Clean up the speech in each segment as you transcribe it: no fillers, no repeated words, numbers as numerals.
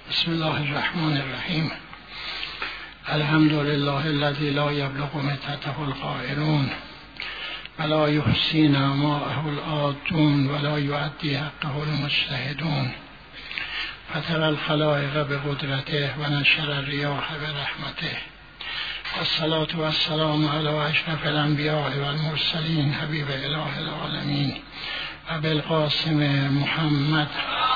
بسم الله الرحمن الرحیم. الحمد لله الذي لا يبلغ مدته القائلون ولا يحصي نعماءه العادون ولا يؤدي حقه المجتهدون فترى الخلائق بقدرته ونشر الرياح برحمته والصلاة والسلام على أشرف الأنبياء والمرسلين حبيب إله العالمين وبالقاسم محمد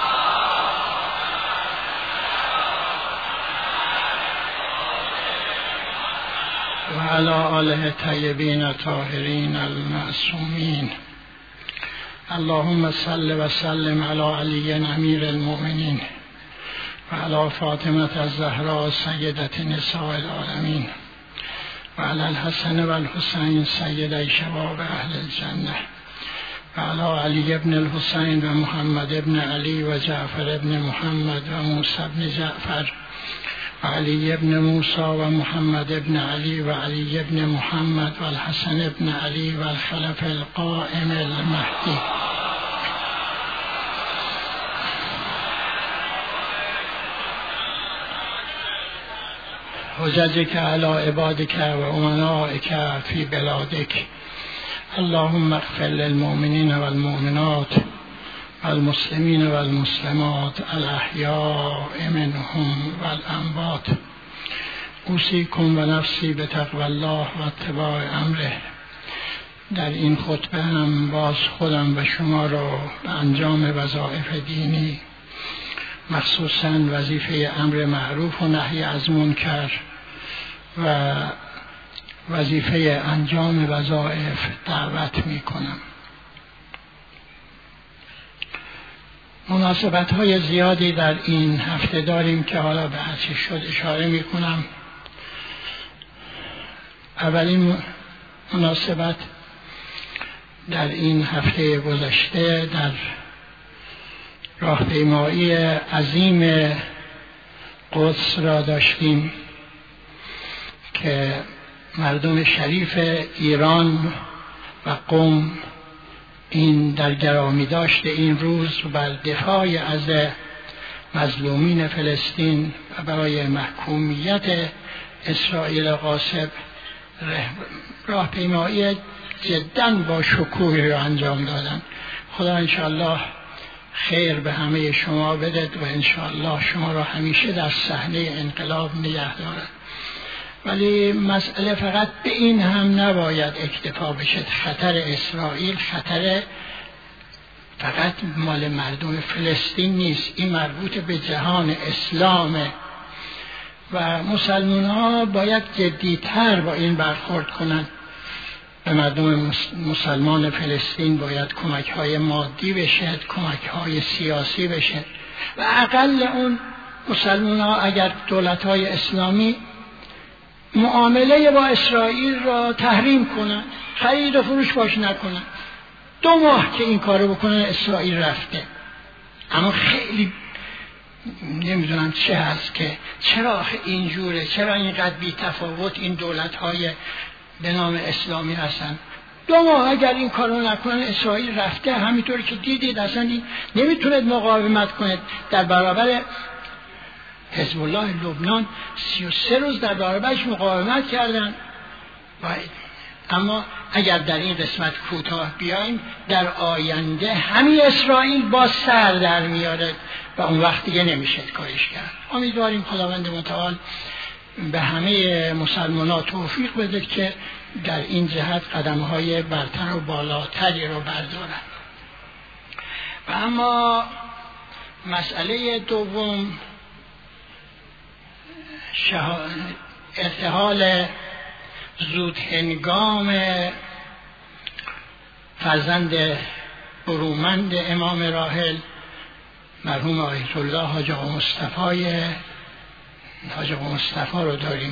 وعلى آله الطيبين الطاهرين المعصومين. اللهم صل وسلم على علي أمير المؤمنين وعلى فاطمة الزهراء سيدة نساء العالمين وعلى الحسن والحسين سيدي شباب أهل الجنة وعلى علي بن الحسين ومحمد بن علي وجعفر بن محمد وموسى بن جعفر وعلي بن موسى ومحمد بن علي وعلي بن محمد والحسن بن علي والخلف القائم المهدي. حججك على عبادك وأمنائك في بلادك. اللهم اغفر للمؤمنين والمؤمنات والمسلمين والمسلمات الأحياء منهم والأموات. اوصیکم و نفسی به تقوی الله و اتباع امره. در این خطبه هم باز خودم و شما را به انجام وظایف دینی، مخصوصاً وظیفه امر معروف و نهی از منکر و وظیفه انجام وظایف دعوت می کنم. مناسبت‌های زیادی در این هفته داریم که حالا به هرچی شد اشاره می کنم. اولین مناسبت در این هفته گذشته در راهپیمایی عظیم قدس را داشتیم که مردم شریف ایران و قم این در گرامی داشته این روز بر دفاع از مظلومین فلسطین و برای محکومیت اسرائیل غاصب راهپیمایی جداً با شکوهی را انجام دادند. خدا انشاءالله خیر به همه شما بدهد و انشاءالله شما را همیشه در صحنه انقلاب نگه دارد. ولی مسئله فقط به این هم نباید اکتفا بشه. خطر اسرائیل خطر فقط مال مردم فلسطین نیست، این مربوط به جهان اسلامه و مسلمان ها باید جدیتر با این برخورد کنند. به مردم مسلمان فلسطین باید کمک های مادی بشه، کمک های سیاسی بشه و اقل اون مسلمان ها اگر دولت های اسلامی معامله با اسرائیل را تحریم کنن، خرید و فروش باش نکنن. 2 ماه که این کارو بکنن اسرائیل رفته. اما خیلی نمیدونم چه هست که چرا اینجوره، چرا اینقدر بی تفاوت این دولت های به نام اسلامی هستن. 2 ماه اگر این کارو نکنن اسرائیل رفته. همینطوری که دیدید اصلا نمیتونید مقاومت کنید در برابر حزب الله لبنان. 33 روز در برابرش مقاومت کردن. اما اگر در این قسمت کوتاه بیایم در آینده همین اسرائیل با سر در میاره و اون وقت دیگه نمیشه کارش کرد. امیدواریم خداوند متعال به همه مسلمانان توفیق بده که در این جهت قدم‌های برتر و بالاتری رو بردارن. و اما مسئله دوم ارتحال زود هنگام فرزند برومند امام راحل مرحوم آیت الله حاج آقا مصطفی رو داریم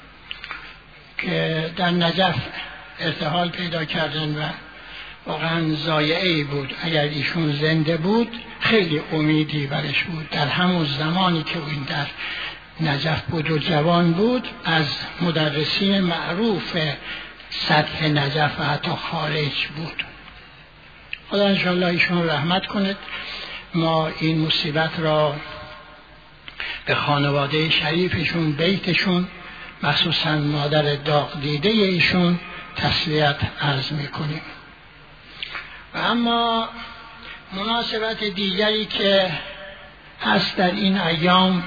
که در نجف ارتحال پیدا کردن و واقعا ضایعه‌ای بود. اگر ایشون زنده بود خیلی امیدی برش بود. در همون زمانی که این در نجف بود و جوان بود از مدرسین معروف سطح نجف و حتی خارج بود. خدا انشاءالله ایشون رحمت کنه. ما این مصیبت را به خانواده شریفشون، بیتشون، مخصوصا مادر داغ دیده ایشون تسلیت عرض میکنیم. و اما مناسبت دیگری که هست در این ایام،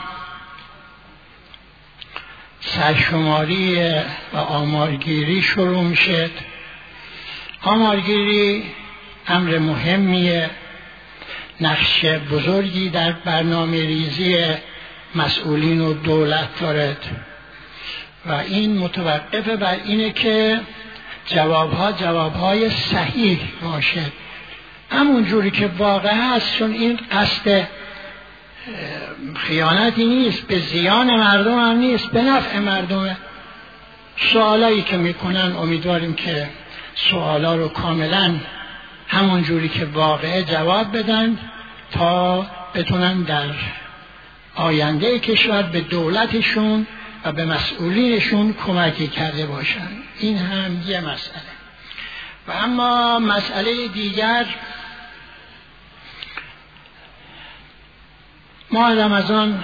سرشماری و آمارگیری شروع میشه. آمارگیری امر مهمیه، نقش بزرگی در برنامه ریزی مسئولین و دولت دارد و این متوقف بر اینه که جوابهای صحیح باشد، همون جوری که واقع هست، چون این قصد خیانتی نیست، به زیان مردم هم نیست، به نفع مردمه. سوالایی که میکنن امیدواریم که سوالا رو کاملا همون جوری که واقعه جواب بدن تا بتونن در آینده کشور به دولتشون و به مسئولینشون کمکی کرده باشن. این هم یه مسئله. و اما مسئله دیگر، ماه رمضان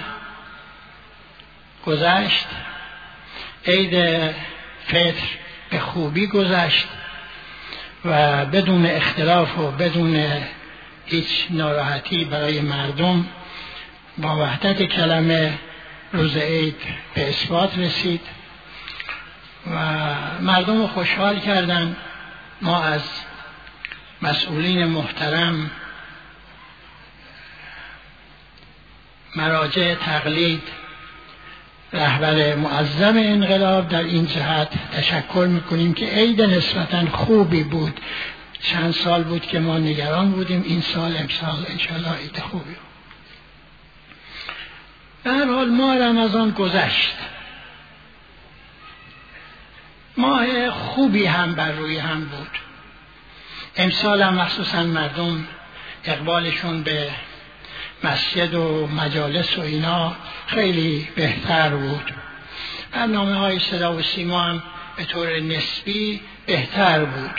گذشت، عید فطر به خوبی گذشت و بدون اختلاف و بدون هیچ ناراحتی برای مردم با وحدت کلمه روز عید به اثبات رسید و مردم رو خوشحال کردن. ما از مسئولین محترم، مراجع تقلید، رهبر معظم انقلاب در این جهت تشکر میکنیم که عید نسبتاً خوبی بود. چند سال بود که ما نگران بودیم، این سال امسال انشاءالله عید خوبی بود. به هر حال ماه رمضان گذشت، ماه خوبی هم بر روی هم بود. امسال هم مخصوصا مردم اقبالشون به مسجد و مجالس و اینا خیلی بهتر بود. برنامه‌های صدا و سیما هم به طور نسبی بهتر بود.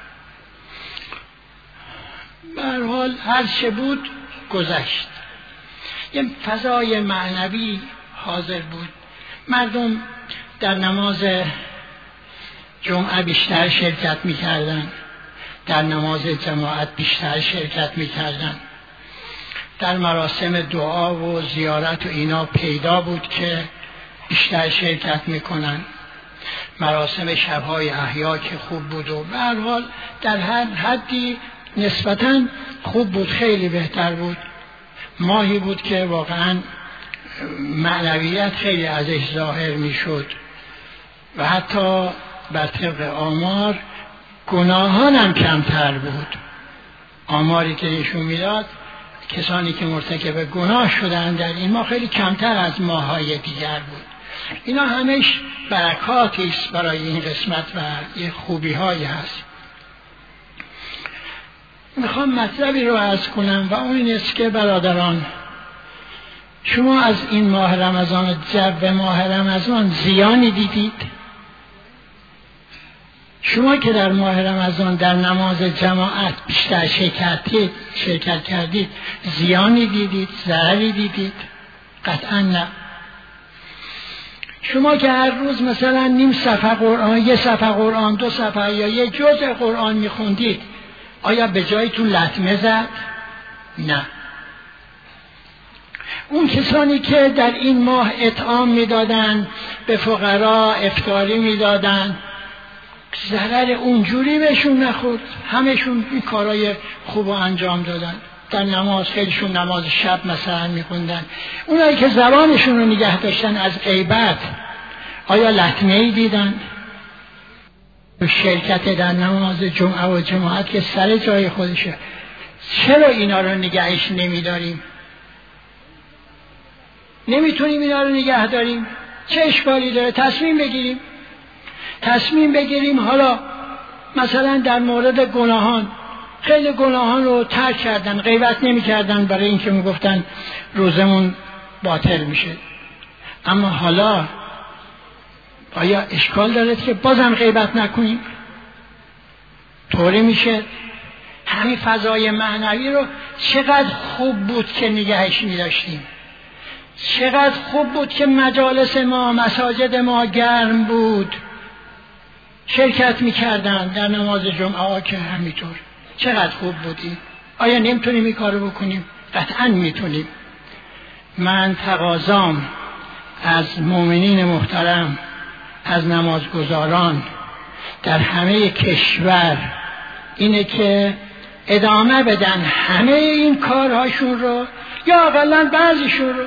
به هر حال هر چه بود گذشت. یه فضای معنوی حاضر بود. مردم در نماز جمعه بیشتر شرکت می‌کردند، در نماز جماعت بیشتر شرکت می‌کردند. در مراسم دعا و زیارت و اینا پیدا بود که بیشتر شرکت میکنن. مراسم شبهای احیا که خوب بود و به هر حال در هر حدی نسبتاً خوب بود، خیلی بهتر بود. ماهی بود که واقعاً معنویت خیلی ازش ظاهر میشد و حتی بر طبق آمار گناهان هم کمتر بود. آماری که نشون میداد کسانی که مرتکب گناه شدن در این ماه خیلی کمتر از ماه‌های دیگر بود. اینا همش برکاتی است برای این قسمت و یه خوبی‌هایی هست. میخوام مطلبی رو عرض کنم و اون این است که برادران، شما از این ماه رمضان و جو ماه رمضان زیانی دیدید؟ شما که در ماه رمضان در نماز جماعت بیشتر شرکت کردید، زیانی دیدید؟ ضرری دیدید؟ قطعا نه. شما که هر روز مثلا نیم صفحه قرآن، یه صفحه قرآن، 2 صفحه یا یه جزء قرآن میخوندید، آیا به جایتون لطمه زد؟ نه. اون کسانی که در این ماه اطعام میدادن، به فقرا افطاری میدادن، ضرر اونجوری بهشون نخورد. همشون این کارهای خوب انجام دادن. در نماز خیلیشون نماز شب مثلا میخوندن. اونایی که زبانشون رو نگه داشتن از غیبت، آیا لطمه‌ای دیدن؟ شرکت در نماز جمعه و جماعت که سر جای خودشه، چرا اینا رو نگهش نمیداریم؟ نمیتونیم اینا رو نگه داریم؟ چه اشکالی داره؟ تصمیم بگیریم. حالا مثلا در مورد گناهان، خیلی گناهان رو ترک کردن، غیبت نمی کردن برای اینکه می گفتن روزمون باطل میشه. اما حالا آیا اشکال داره که بازم غیبت نکنیم؟ طوری میشه. همین فضای معنوی رو چقدر خوب بود که نگهش می داشتیم. چقدر خوب بود که مجالس ما، مساجد ما گرم بود، شرکت میکردن در نماز جمعه که همینطور. چقدر خوب بودی. آیا نمیتونیم این کارو بکنیم؟ قطعا میتونیم. من تقاضام از مؤمنین محترم، از نمازگزاران در همه کشور اینه که ادامه بدن همه این کارهاشون رو، یا اقلا بعضیشون رو.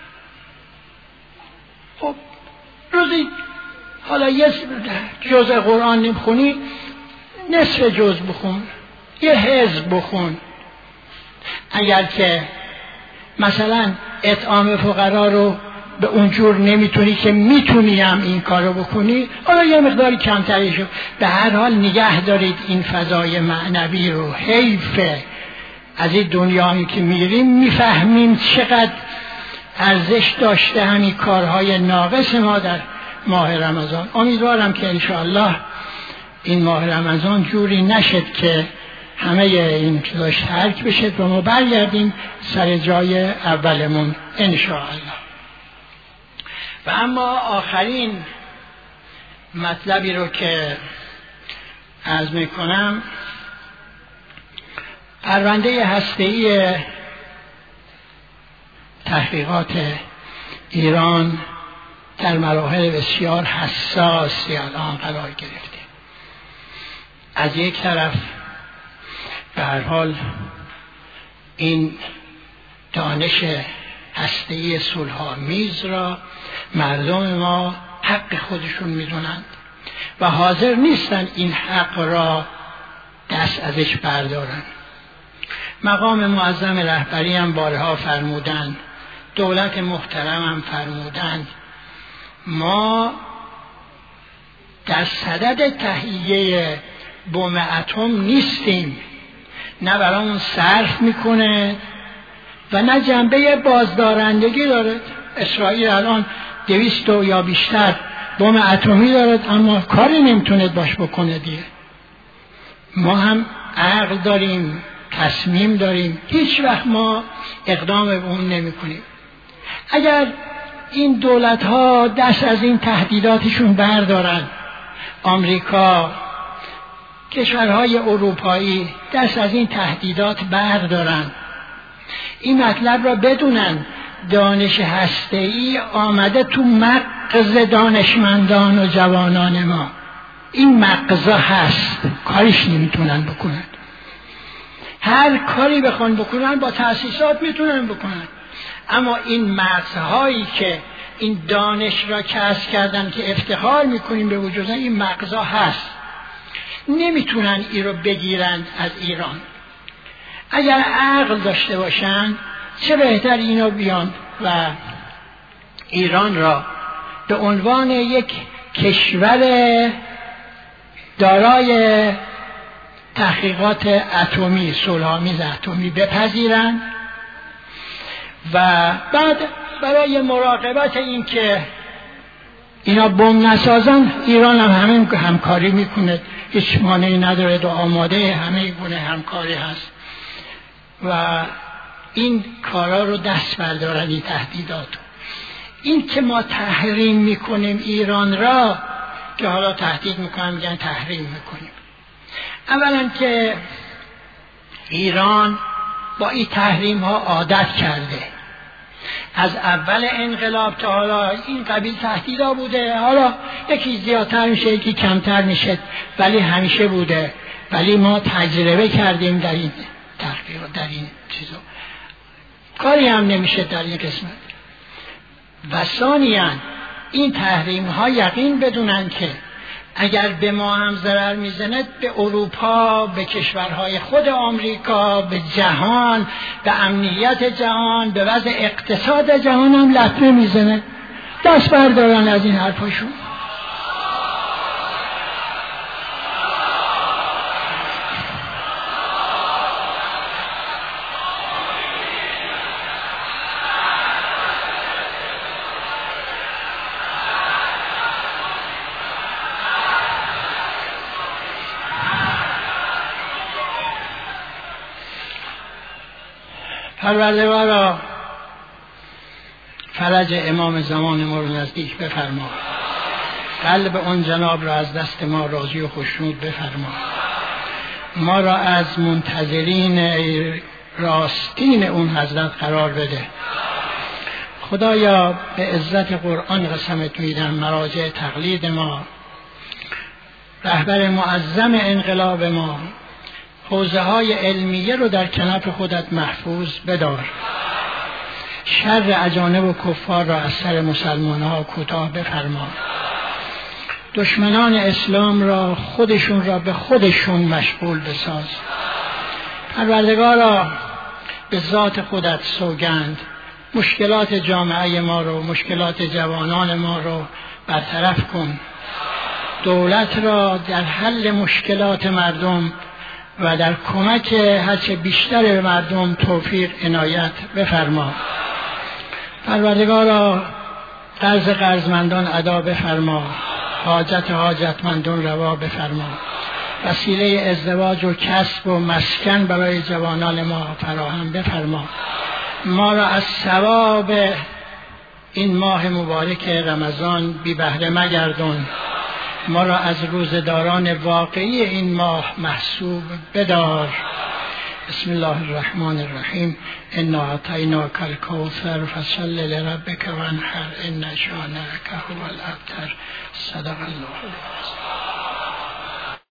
خب روزی حالا یه جزء قرآن نمیخونی، نصف جزء بخون، یه حزب بخون. اگر که مثلا اطعام فقرا رو به اونجور نمیتونی که میتونی هم این کارو بکنی، حالا یه مقداری کمتری شو. به هر حال نگه دارید این فضای معنوی رو. حیفه از این دنیایی که میریم میفهمیم چقدر ارزش داشته همین کارهای ناقص ما در ماه رمضان. امیدوارم که انشاءالله این ماه رمضان جوری نشد که همه این چیزاش ترک بشه و ما برگردیم سر جای اولمون انشاءالله. و اما آخرین مطلبی رو که عرض میکنم، پرونده هسته‌ای تحقیقات ایران در مراحل بسیار حساسی الان قرار گرفته. از یک طرف به هر حال این دانش هسته‌ای صلح‌آمیز را مردم ما حق خودشون میدونند و حاضر نیستن این حق را دست ازش بردارن. مقام معظم رهبری هم بارها فرمودند، دولت محترم هم فرمودند، ما در صدد تهیه بم اتم نیستیم، نه برامون صرف میکنه و نه جنبه بازدارندگی داره. اسرائیل الان 200 یا بیشتر بم اتمی دارد اما کاری نمیتونه باش بکنه دیگه. ما هم عقل داریم، تصمیم داریم، هیچ وقت ما اقدام به اون نمی کنیم. اگر این دولت ها دست از این تهدیداتشون بردارن، آمریکا، کشورهای اروپایی دست از این تهدیدات بردارن، این مطلب را بدونن دانش هسته‌ای آمده تو مغز دانشمندان و جوانان ما. این مغزا هست، کاریش نمیتونن بکنن. هر کاری بخوان بکنن با تأسیسات میتونن بکنن، اما این مغزهایی که این دانش را کسب کردن که افتخار میکنیم به وجودن، این مغزها هست، نمیتونن این رو بگیرن از ایران. اگر عقل داشته باشن چه بهتر اینا بیان و ایران را به عنوان یک کشور دارای تحقیقات اتمی، صلح‌آمیز اتمی بپذیرن و بعد برای مراقبت این که اینا بم نسازن، ایران هم همین همکاری میکنه، هیچ مانعی نداره و آماده همه گونه همکاری هست و این کارا رو دست بردارن. این تهدیدات، این که ما تحریم میکنیم ایران را، که حالا تهدید میکنن میگن تحریم میکنیم. اولا که ایران با این تحریم ها عادت کرده، از اول انقلاب تا حالا این قبیل تهدیدا بوده، حالا یکی زیادتر میشه یکی کمتر میشه ولی همیشه بوده. ولی ما تجربه کردیم در این تحقیق، در این چیزا کاری هم نمیشه در این قسمت. و ثانیاً این تحریم ها یقین بدونن که اگر به ما هم ضرر میزنه، به اروپا، به کشورهای خود آمریکا، به جهان، به امنیت جهان، به وضع اقتصاد جهان هم لطمه میزنه. دست بردارن از این حرفاشون. پروردگارا فرج امام زمان ما رو نزدیک بفرما. قلب اون جناب را از دست ما راضی و خوشنود بفرما. ما را از منتظرین راستین اون حضرت قرار بده. خدایا به عزت قرآن قسمت میدم، مراجع تقلید ما، رهبر معظم انقلاب ما، حوزه های علمیه رو در کنف خودت محفوظ بدار. شر اجانب و کفار را از سر مسلمان ها کوتاه بفرما. دشمنان اسلام را خودشون را به خودشون مشغول بساز. پروردگارا به ذات خودت سوگند، مشکلات جامعه ما رو، مشکلات جوانان ما رو برطرف کن. دولت را در حل مشکلات مردم و در کمک هرچه بیشتر به مردم توفیق عنایت بفرما. پروردگارا قرض قرضمندان ادا بفرما، حاجت حاجتمندان روا بفرما. وسیله ازدواج و کسب و مسکن برای جوانان ما فراهم بفرما. ما را از ثواب این ماه مبارک رمضان بی بهره مگردان. ما را از روزداران واقعی این ماه محسوب بدار. بسم الله الرحمن الرحیم. انا اعطیناک الکوثر فصل لربک وانحر ان شانئک هو الابتر. صدق الله العظیم.